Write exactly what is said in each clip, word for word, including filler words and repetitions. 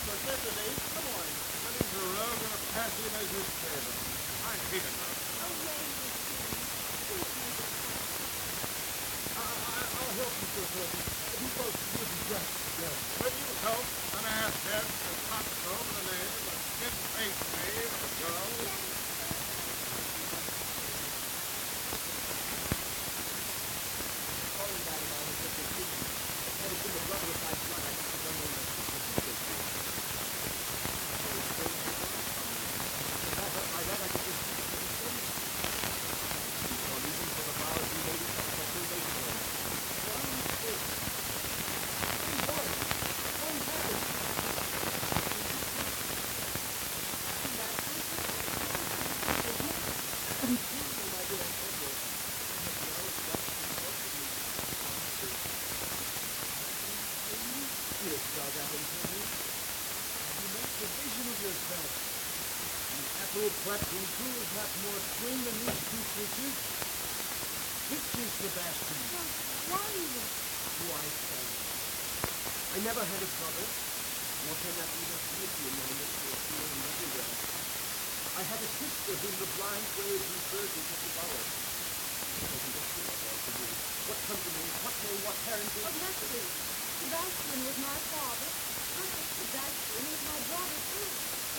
Saturday in the morning. Running to rogue and a passy measure's table. I hate it now. Oh, Ranger, please make it quick. I, I, I'll help you, Sir Thornton. You both would be dressed together. Will you help an asshead, a coxcomb, and a knave, a skin-faced knave, and a girl? Yes, sir. Sorry, madam, I was just a dream. Had it been the brother of my blood, I could have done no more secret mistake. So it's very happy. If I felt like that, I could just keep it to the same. No reason for the vows we made in such a relation. One mistake. One. One happened. Platform two is not more twin than these two creatures. Which is Sebastian? Well, why is it? Who I say. I never had a brother, nor can that even be in my mystery here and everywhere. I had a sister whom the blind waves referred me to devour. What What company, what name, what parentage? Oh, that's it. Sebastian was my father. I think Sebastian is my brother, too.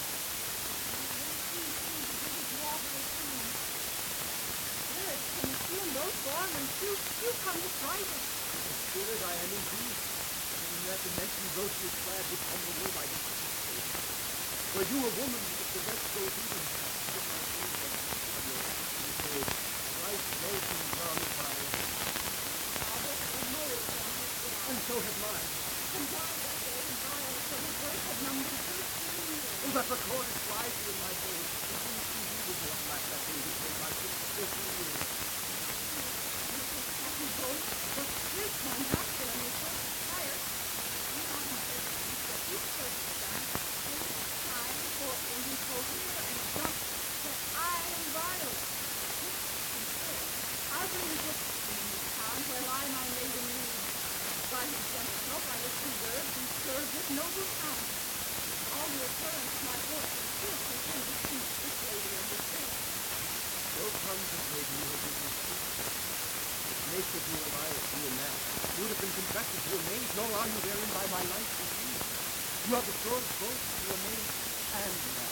Spirit, can you see in both forms and you, you come to fright us. The spirit I am indeed. And in that dimension, ghostly clad would come the room I did not escape. Were you a woman, if the rest goes even, if my faith was your you say, right close and glorified. Father had a mole on his brow. And so had mine. And died that day in violence when his birth had numbered thirteen years. Oh, that record is wisely in my brain. It seems to you was what lacked that day which made my six thirteen years. Happy both, but this one after and was so tired. You have my evidence that each circumstance is time for incoherent and just that I am vile. I believe this in this town where lie my maiden lead. By his gentle help I was preserved and served with noble talent. All the occurrence of my fortune still within the speech this lady understands. No tongues have made me a business speak. If nature be a liar, be a man. You would have been contracted to a maid, nor are you therein by my life deceived. You have betrothed both to a maid and a man.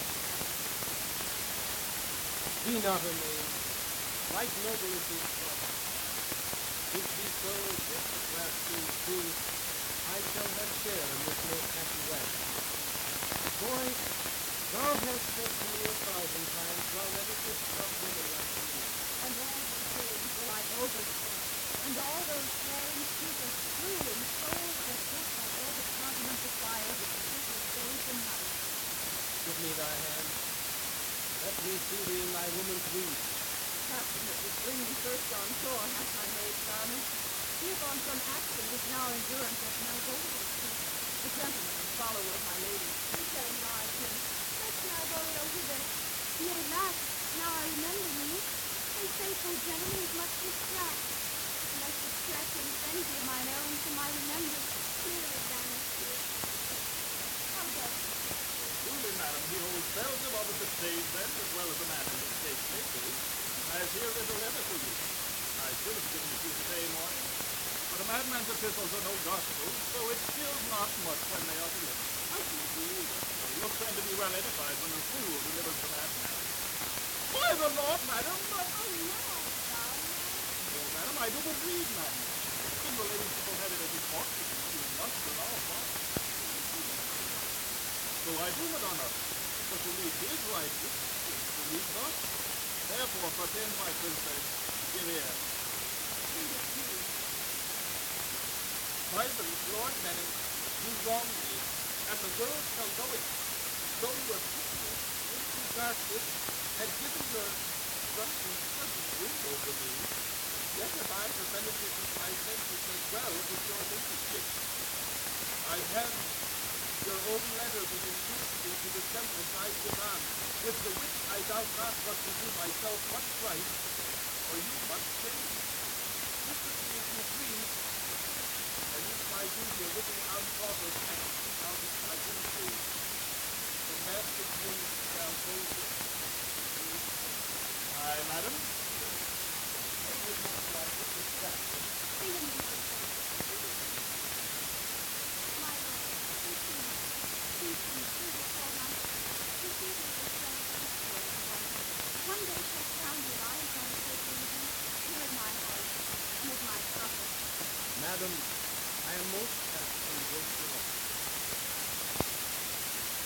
Be not a maid. Right noble is his trust. If he so, if the glass seems true, I shall have share in this most happy wed. Boy, thou hast said to me a thousand times, thou never couldst love women like me. And all the things will I overthrow, and all those foreign people true in soul that put by all the continental fire which trickles days and nights. Give me thy hand. Let me see thee in thy woman's weed. Captain that was bringing first on shore hath my maid garment. He is on some action which now endurance hath now golden. The gentleman and follower of my lady, he said in my prince, let's now go hither. Yea, lass, now I remember me. They say so gentlemen is much distract. And I should stretch and frenzy of mine own to my remembrance clearly vanished here. How does it? Truly, madam, he holds bells above the stage then, as well as a man in the state may do. I've here writ a letter to you. I should have given it to you today morning. But a madman's epistles are no gospel, so it skills not much when they are delivered. How can it be? You look then to be well edified when a fool delivers the madman. By the Lord, madam, but... Oh, no, darling. No, madam, I do but read, madam. In the lady's people-headed as it ought to be, being lunch with our fault. So I do, Madonna, but to read his righteous is to read thus. Therefore, pretend, my princess, give ear. Private Lord Manning, you wrong me, and the world shall know it. Though your sister, into darkness, had given your trusty sudden ring over me, yet have I the benefit of my senses as well with your ladyship. I have your own letter that induced me to the sentence I demand, with the which I doubt not but to do myself much right, or you much shame. Listen to me if you please, and if my duty a little unthought of execute out of my duty.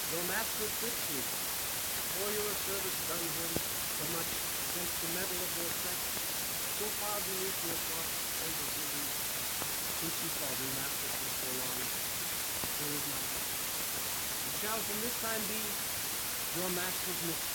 Your master quits you, for your service done him so much against the metal of your sex, so far beneath your thoughts and your duty, since you saw me master for so long, so is not. You shall from this time be your master's mistress.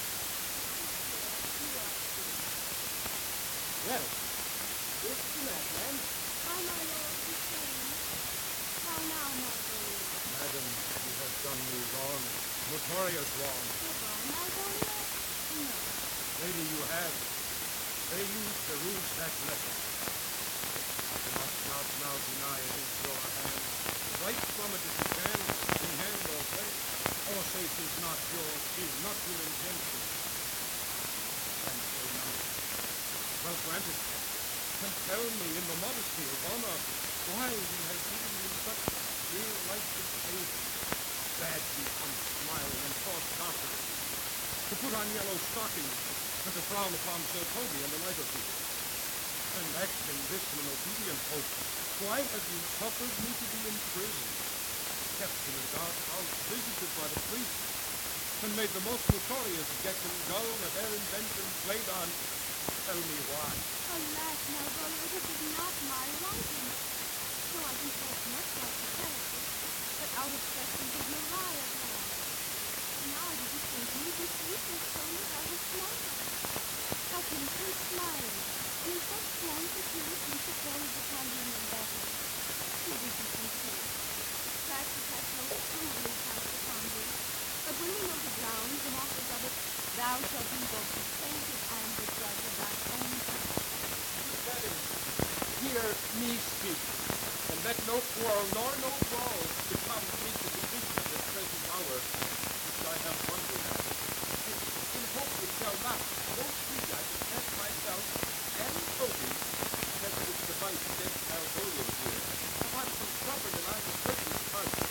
Well, it's the madman. How, my lord, the same. How now, Margot? Madam, you have done me wrong, notorious wrong. What wrong, Margot? No. Lady, you have. They used to use that letter. You must not now deny it is your hand. Write from it if you can, in hand or face. Or say it is not your, is not your intention. And say not. Well granted. And tell me in the modesty of honor why he has given you such real light of favor. Bad you come smiling and talk gossip. To put on yellow stockings and to frown upon Sir Toby and the like of you. And acting this in an obedient hope, why have you suffered me to be imprisoned, kept in a dark house, visited by the priest, and made the most notorious Geck and Gull that their invention played on? Tell me why. Alas, Margot, this is not my writing. So I can talk much like the character, but out of question did Maria wrong. Now did you think me this weakness so that I was smile? How can you keep smiling? And in such slang to hear it, you suppose it can be no better. You did you conceive. Practice has so crudely cast upon thee. But when we know the grounds and authors of it, thou shalt be both the sainted and the judge of thy own heart. Madam, hear me speak, and let no quarrel nor no brawl become me to condition of this present hour, which I have wondered at. In, in hope it shall not so sweet I defend myself and Toby against this device against Malvolio here, upon some stubborn and uncertain charges.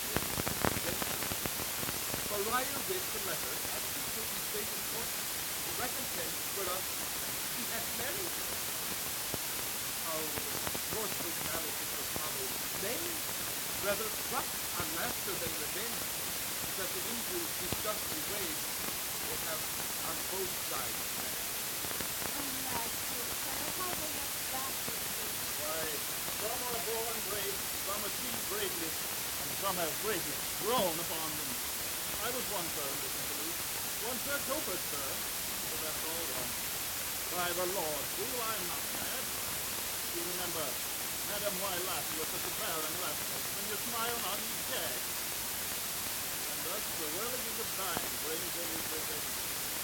Maria writ the letter, as we should be state in court, to recompense whereof she hath married. How Lord personality of follow, nay, rather pluck on laughter than revenge, that the injuries discussed and waged will have on both sides. Alas, poor fellow, how they have bastard thee. Why, some are born brave, some achieve braveness, and some have braveness grown upon them. I was one firm, listen to me. One Sir Topaz firm, but that's all one. By the Lord, fool, I am not mad. You remember, Madam, why laugh you at such a barren laughter, when you smile not, you gag. And thus the whirligig of time brings in his revenge.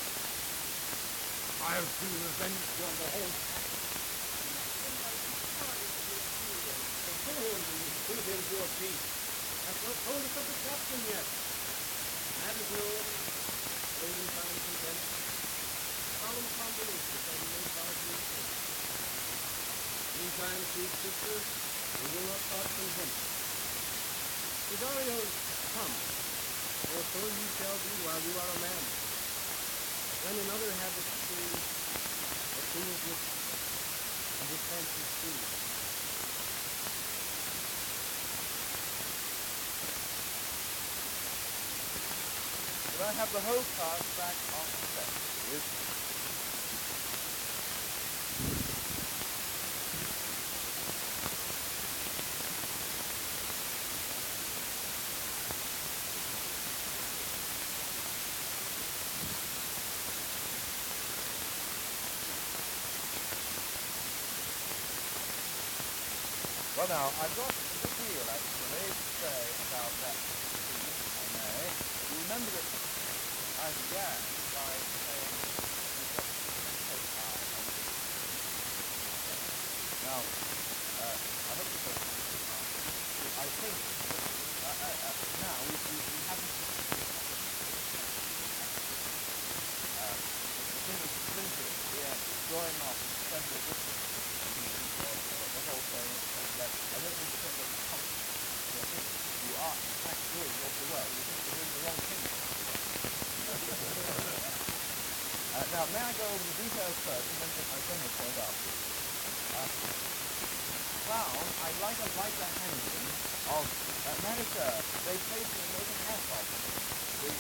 I'll be revenged on the whole pack. Hold put him to a peace. I've not told us of the captain yet. That is known, waiting time content, solemn combination that he may guard your faith. Meantime, sweet sister, we will not part from hence. Cesario, come, for so you shall be while you are a man. Then another habit free, a single gift, and his fancy free. But I have the whole cast back on set, please. Well now, I've got a good deal actually to say about that piece, if I may. You remember that I began by saying you've got to take eye on this. Now, uh, I hope you don't I think that uh, uh, uh, now we, we, we haven't uh, the thing is printed here, drawing off several different meanings or, or the whole thing, that I don't think it's very comfortable. I think you are in fact doing awfully well. You think you're doing the wrong thing. uh, now, may I go over the details first and then get my general point afterwards? Uh, Clown, I'd like a lighter handling of uh, Manicure. They played the American Air Problem. The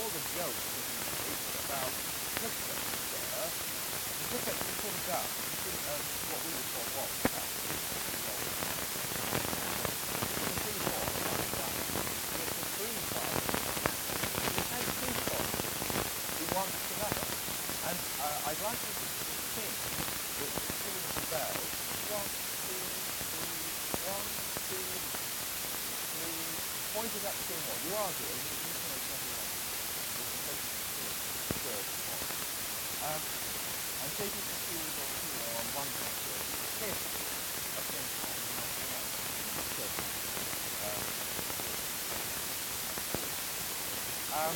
all the jokes that he makes about Clipset, sir, Clipset is sort of down. It's sort of, um, what we would call what? Actually, what? It's a free fall, like that. And it's a free fall. He has free fall. He wants to level. And uh, I'd like you to sing the series of bells. One, two, three, one, two, three. Point it up to more. You are good. You can make everyone. You can take it to third point. Um, and take it to two or two on one point. Hit a pin on the next one. Good. Um, um,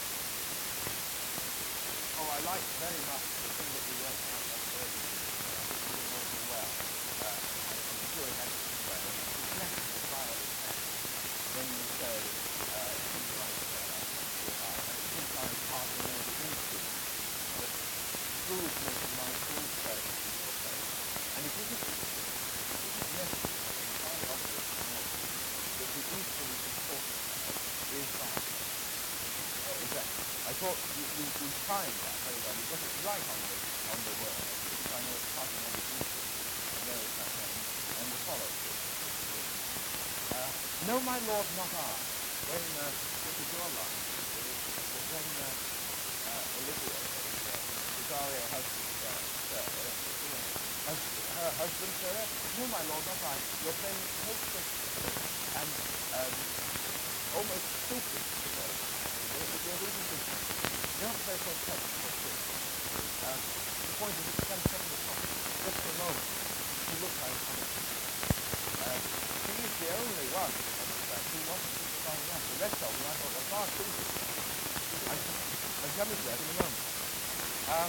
oh, I like very much the thing that we worked out last earlier. I think we did all too well. Uh, I, I'm sure it had to be well. It's less than a violet sound. When you say, uh, things like, uh, uh, and it keeps on part of the instrument, that proves making my full face, your face. And it isn't, it isn't necessary, it's very obvious to know that the instrument is talking about is that. Uh, exactly. I thought you, you, you timed that very well. You got it right on the, on the word, because I know it's part of the instrument. And there is that name, and the follows it. Uh, no, my lord, not I. When, uh, this is your line, is that when uh, uh, Olivia, uh, Cesario husband, uh, sir, uh, hus her husband, sir, no, my lord, not I. You're playing hostess and um, almost stupid, sir. You're, you're losing the You don't play so tough, um, the point is, it's come from the top, just for a moment. You look like a Uh, she is the only one who wants to find that. The rest of them I thought were far too good. I'm, I'm coming to that in a moment. Um,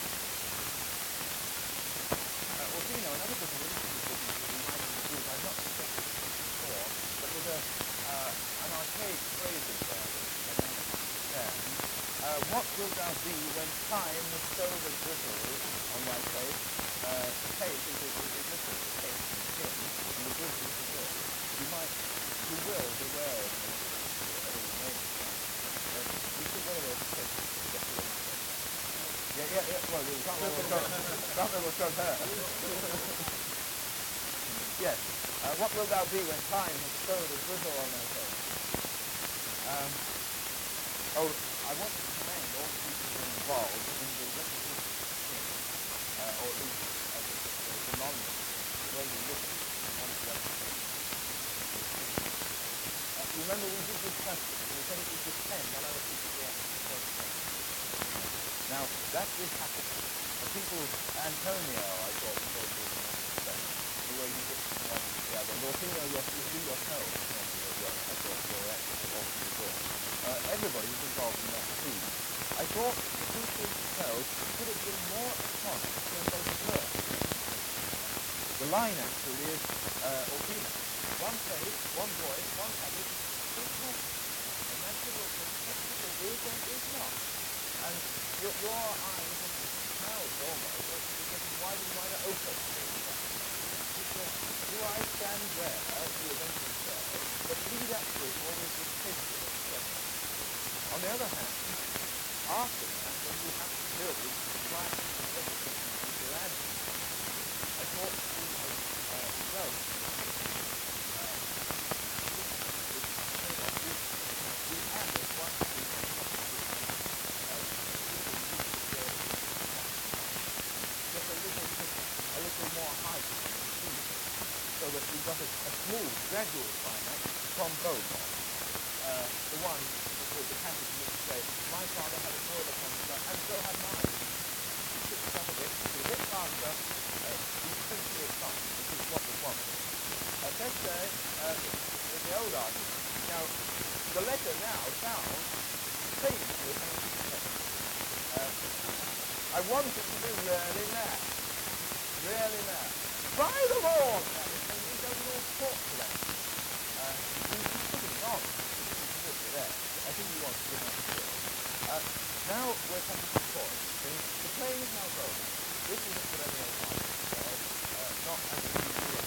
uh, Orsino, another book of literature that we might use, I've not suggested this before, but there's a, uh, an archaic phrase in there that I don't understand. Uh, what wilt thou be when time has stowed a drizzle on thy face? Uh, face is, is, is literally the face and skin, and the drizzle is the dirt. You might, you will beware of the old name. Uh, you see one of those tips, just a little bit. Yeah, yeah, yeah, well, you can't remember what's from her. Yes, uh, what wilt thou be when time has stowed a drizzle on thy face? Um, oh, I want to commend all the people who are involved in the repetition thing, uh, or at least uh, the, the, the monument, the way you look at it, and want to replicate it. Uh, remember we did discuss it, and we said it was depend on other people's reaction to certain things. Now, that is happening. The people, Antonio, I thought, was very good in that respect, the way he looked from one to the other. Lortino, you you yourself, yes, I thought you were actually awfully good. Uh, everybody was involved in that too. I thought the people themselves could have been more honest than they were. The line actually is uh, Orsino. One face, one voice, one habit, two questions. And that's the word that is and is not. And your, your eyes and mouth almost are getting wider and wider open. Do I stand there, you eventually say, but lead up to it always with patience. On the other hand, after that, when you have to build flat repetitions with your adjectives, I thought you might uh, go. Uh, we added one to the just a little, a little more height, so that we got a, a smooth, gradual climax from both. Uh, the one with the passage which says, my father had a toilet on the gun, and so had mine. He took it up a bit, a bit faster, uh, he simply it not, which is what we want. Uh, let's say, uh, with the old argument. Now, the letter now sounds strangely uh, I want it to be really mad. Really mad. By the Lord! And he does all sorts of that. Uh, he's putting it on. There. I think he wants to give us a bit. Uh, now we're coming to the point. The play is now over. This isn't for any old time. Uh, not as a new year.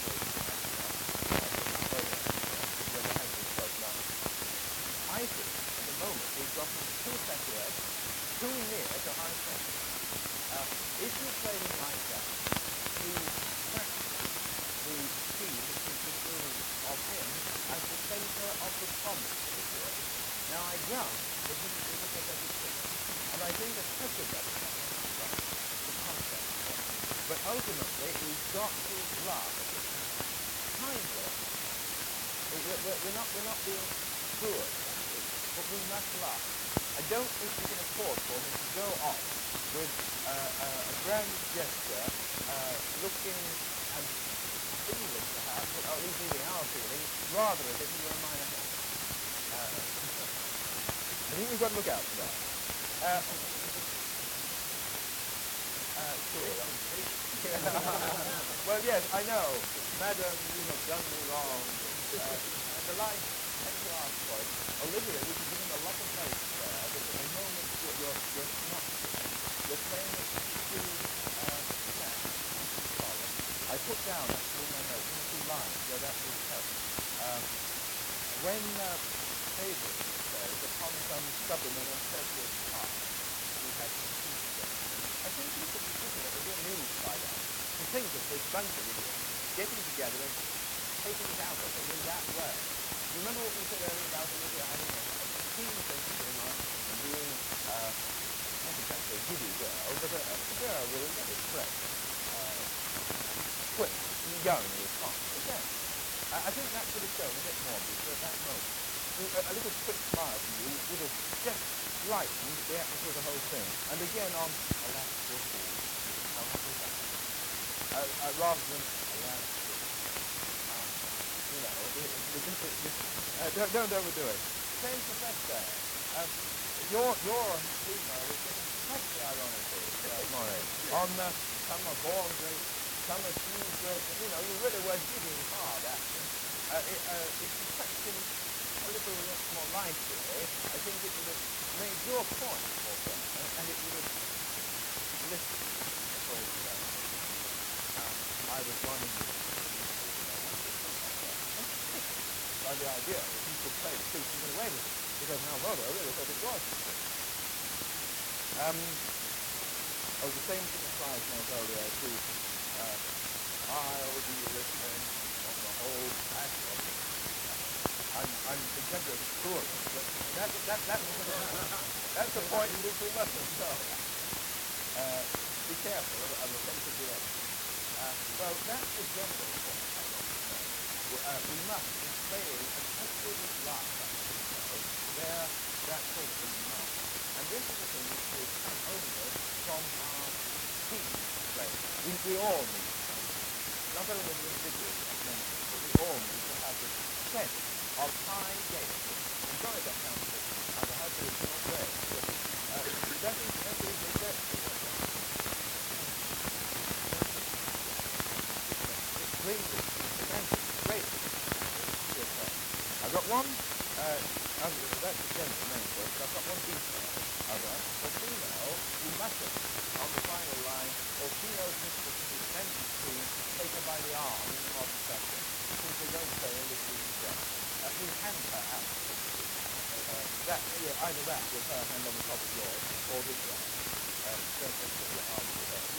I think moment, we've gotten too saturated, too near to high pressure. Uh, if you play him like that, you fracture the scheme which has been built of him as the centre of the promise of his work. Now, I grant that he is a pathetic figure, and I think that pressure does the concept. But ultimately, we've got to laugh at it. Kind of. We're, we're, we're, not, we're not being cruel, but we must laugh. I don't think we can afford for him to go off with uh, uh, a grand gesture, uh, looking and feeling perhaps, or at least leaving our feeling, rather as if he were a minor hit. Uh, I think we've got to look out for that. Uh, uh, sure. Well, yes, I know. Madam, you have done me wrong. Uh, and the line tends to ask for it. Olivia, we could give him a lot of place there, but at the moment you're, you're, you're not. You're playing it too uh, sad. Sorry. I put down, actually, in my notes, one or two lines where that would help. Um, when uh, David says, upon some stubborn and uncourteous path, we had conceived them, I think you could be sitting at a real amused by that. To think of this bunch of idiots getting together and taking it out of him in that way. Remember what we said earlier about Olivia having a, a keen sense of humour and being, uh, not exactly a giddy girl, but a, a girl with a very fresh, uh, quick, young response. Again, I, I think that could have shown a bit more because at that moment, a, a little quick smile from you would have just lightened the atmosphere of the whole thing. And again on, alas, poor fool, how happy that. Uh, uh, rather than, alas, uh, you know, it, it, it, it, it, uh, don't, don't overdo it. Same professor. Um, your your humour was getting slightly ironical, uh, Maury. On uh, some are born great, some are few great, you know, you really were digging hard at him. Uh, it, uh, if you touched him a little more lightly, I think it would have made your point more prominent, and it would have lifted the whole show. Um, I was wanting to by the idea that he could play the truth and get away with it, because now Modo really thought it was. Um, oh, the same thing applies, Malvolio, to uh, I'll be listening on the whole act of it. I'm, I'm exaggerating poorly, but that, that, that, that's the point in which we mustn't go. Uh, be careful of, of the sense of the end. Uh, well, that's the general point I want to make. Uh, we must, in playing an absolute laugh at ourselves, bear that sort of in mind. And this is a thing which will come only from our team play. We, we all need some. Not only the individuals I've mentioned, but we all need to have this sense of high gaiety. I'm sorry that sounds a bit either hyperbolic or vague, but uh, that is, that is exactly what it is. Extremely, tremendously, great. I've got one, uh, that's the general main point, but I've got one detail. Other, for female, we mustn't, on the final line, or female's mistress is intended to take her by the arm in the modern fashion, since they don't say a little in death. Uh, we hand her out. Uh, that, yeah, either that with her hand on the top of yours, or this one. Uh, don't just put your arm with her.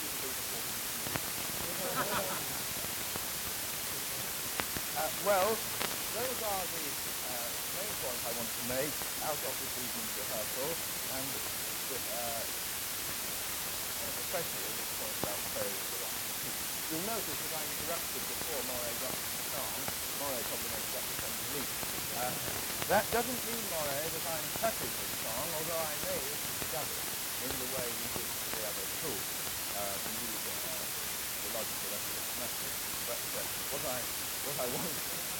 uh, well, those are the uh, main points I want to make out of this evening's rehearsal, and uh, especially this point about praise the right. You'll notice that I interrupted before Moray got to the song. Moray probably makes that the same leap. Uh, that doesn't mean, Moray, that I'm cutting this song, although I may dub it in the way we did for the other two. Uh, indeed, uh, the logical explanation. But uh, what I what I want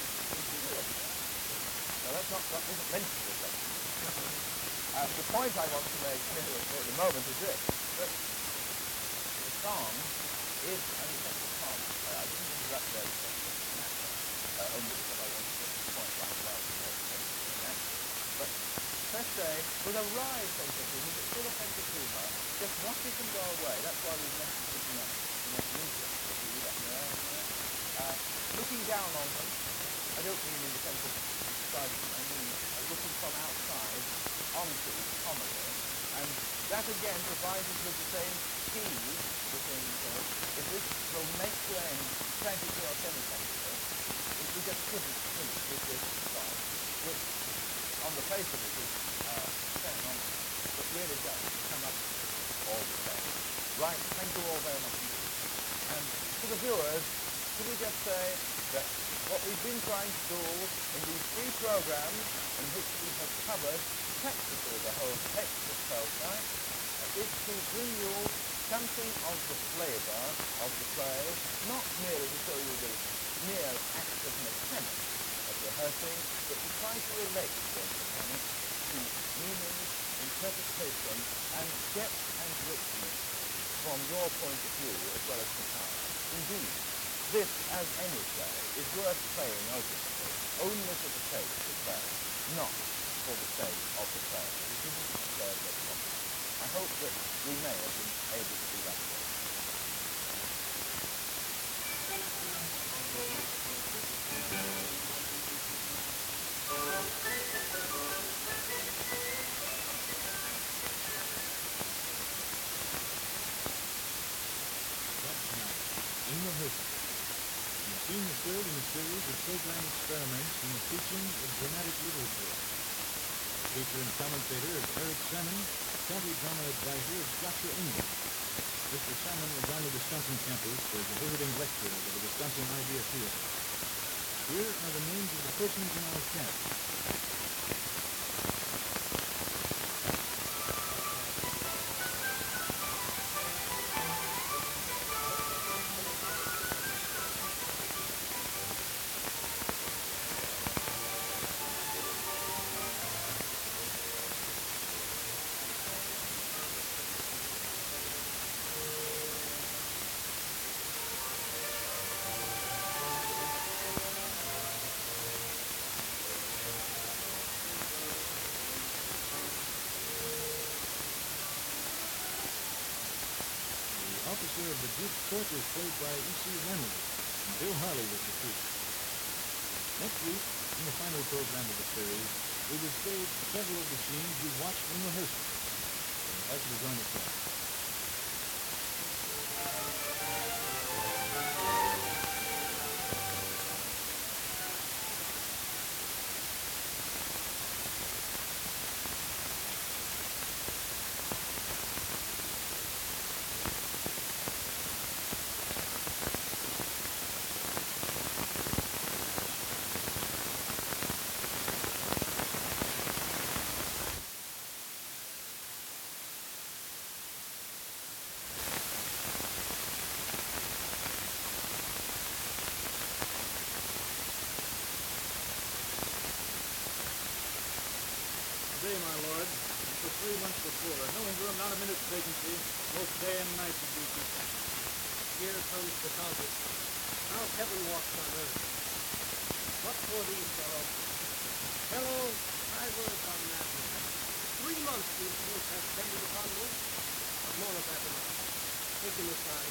now that's not that wasn't meant to be a question. Uh, the point I want to make here at the moment is this, that the song is an essential part of the play. I didn't interrupt there because uh, only because I wanted to get the point right well in that. But per se, with a wry sense of humour, but still a sense of humour, just watches them go away. That's why we've left it looking at uh, looking down on them. I don't mean in the sense of describing them, I mean uh, looking from outside on onto commonly, and that again provides us with the same key, the thing says, if this will make the end tragically or semi-tragically, if we just couldn't finish with this song, which on the face of it is uh, fair nonsense, but really does come up all the same. Right, thank you all very much indeed. And to the viewers, could we just say that what we've been trying to do in these three programs in which we have covered practically the whole text of Twelfth Night uh, is to bring you something of the flavour of the play, not merely to show you the mere act of mechanics of rehearsing, but to try to relate those mechanics to meaning, interpretation, and depth and richness from your point of view as well as from ours. Indeed, this, as any play, is worth playing ultimately only for the sake of the play, not for the sake of the play. This isn't a play of great comedy. I hope that we may have been able to do that for you. In rehearsal. In scene the third in a series of program experiments in the teaching of dramatic literature. Teacher and commentator is Eric Salmon, county drama advisor is Doctor Engel. Mister Salmon was on the Wisconsin campus as a visiting lecturer of the Wisconsin Idea Theater. Here are the names of the persons in our cast. Officer of the Duke's Court was played by E C Reynolds, and Bill Harley was the teacher. Next week, in the final program of the series, we will stage several of the scenes we watched in rehearsal. I invite you to join us then. Today, my lord, for three months before, no interim, not a minute's vacancy, both day and night to duty. Here comes the Countess. How heaven walks on earth. What for these, fellow? Hello, high words on that. Three months these folks have depended upon me. But more of that tonight. Take him aside.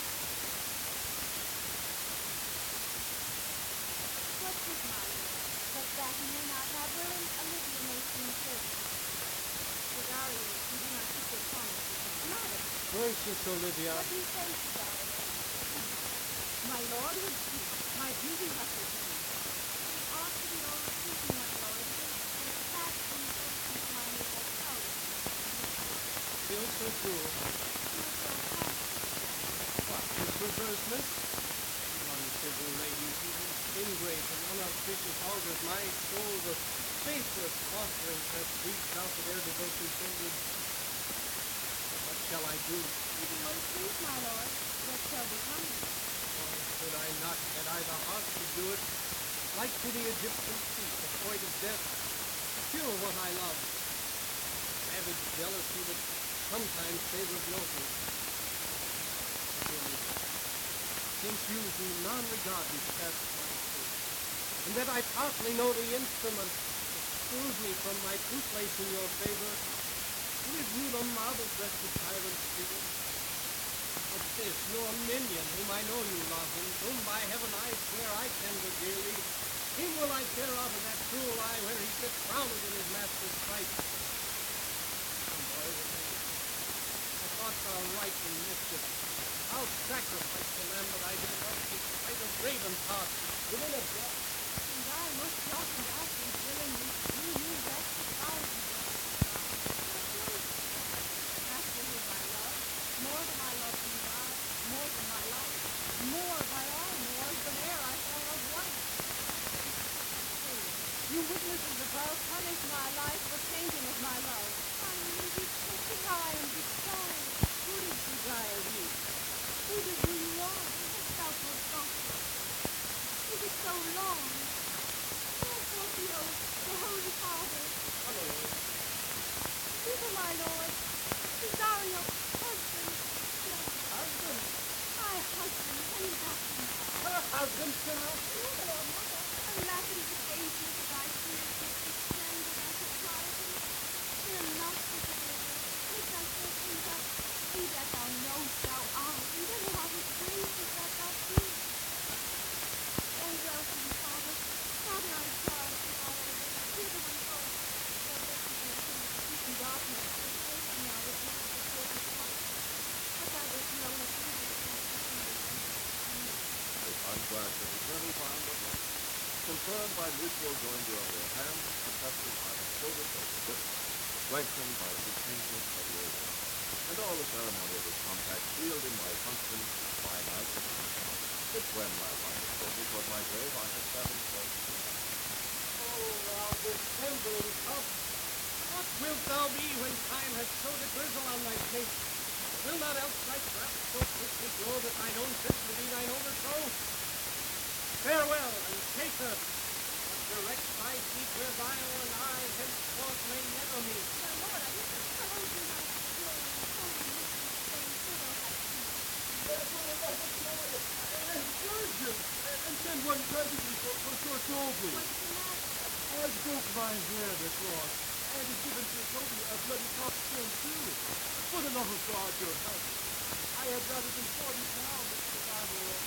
What's his mind? But that he may not have willing Olivia may seem service. Cesario, you do not keep your promise with him. Madam, Gracious Olivia. what do you say, Cesario? My lord would speak. My beauty hustles me. It ought to be overspeaking, my lord. It is fast in the person of my little power. Feel so cruel. Feel so happy. What, this perverseness? Uncivil ladies, you ingrate and unauspicious augurs, my soul the faithless offerings that breathed out of their devotion sacred. What shall I do? If you will please, my lord, what shall become of you? Why could I not, had I the heart to do it, like to the Egyptian chief, the point of death, kill what I love? Savage jealousy that sometimes favors notice. Forgive me. Since you do non-regardant cast my soul, and that I partly know the instrument, exclude me from my true place in your favor, give you the marble-breasted tyrant's spirit. But this, your minion, whom I know you love, and whom by heaven I swear I tender dearly, him will I tear out of that cruel eye where he sits crowned in his master's sight. heart within a breath. And I must often ask and willingly do you rest a thousand blessed stars. Master whom I love, more than I love thee, God, more than my life, more by all mores than e'er I thought of once. You witnesses above punish my life for tainting of my love. I may be taken, I am beside. Who did desire you? Who did do you wrong? Thou poor gospel. Is it so long? Therefore the oath, the Holy Father. Hello. Thither, my lord, Cesario, husband. Husband. My husband, any husband. Her husband, Sarah? Mother, mother, alas, it is occasioned that I fear to extend and I should try to fear not to deliver. Take thyself in that, in that thou knowest thou art, and then what is gracious that thou doest. Oh, welcome, Father. Father, I charge thee, I obey. Hither we go. Thou blessed be the king of peace and darkness, the safety now that you have before the heart. But I was know that you will come to see the I'm glad that the journey found at last. Confirmed by mutual joinder of their hands, a custom I have so respected, lengthened by the distinction of your will. And all the ceremony of this compact sealed in my function by my signature. Which when my mind was focused was my grave, I had seven close to me. Oh, thou dissembling cub! What wilt thou be when time has sowed a grizzle on thy face? Will not else thy craft so quickly grow that thine own fist will be thine overthrow? Farewell, and take her, but direct thy feet where thou and I henceforth may never meet. My lord, I wish to tell you my glory, holy mystery, saying, so thou hast And virgin, and send one presently for, for Sir Toby. What's the matter? I broke my hair this loss, and has given Sir Toby a bloody coxcomb too. For the love of God, your help. I had rather than forty pounds if I were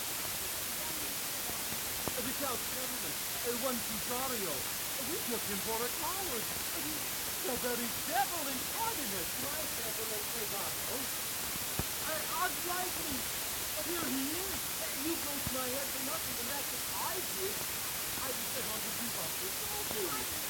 uh, the Count's gentleman, uh, one Cesario. We took him for a coward. The very devil incarnate. My gentleman, Cesario. I, odds likely. Here he is. You broke my head for nothing, and that's what I did. I was sent on to keep up with Toby.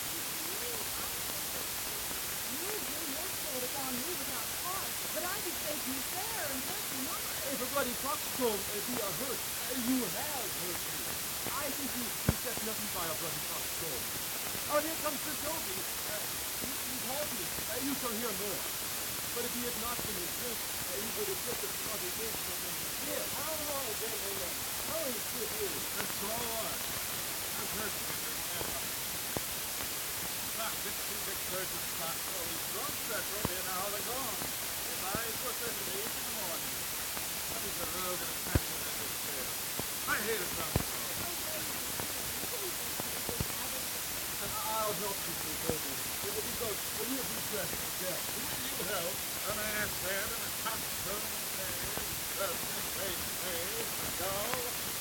You bring your sword upon me without cause, but I bespake you fair and hurt you not. If a bloody coxcomb uh, be a hurt, uh, you have hurt me. I think you, you set nothing by a bloody coxcomb. Oh, here comes Sir Toby. Uh, he, he told me. Uh, you shall hear more. But if he had not been his drink, uh, he would have put the bloody in for him. Here, how long, gentlemen? How is it here? That's all right. I've heard from him ever. Back at two big thirds of stock. Oh, he's drunk, Cecil. You know how they're gone. His eyes were to me in the morning. That is a rogue and a passion in his tail. I hate a drunk fellow. And I'll help you, Sir Toby, because we'll be dressed to death. Will you help an ass head and a coxcomb and a serpent face face, go?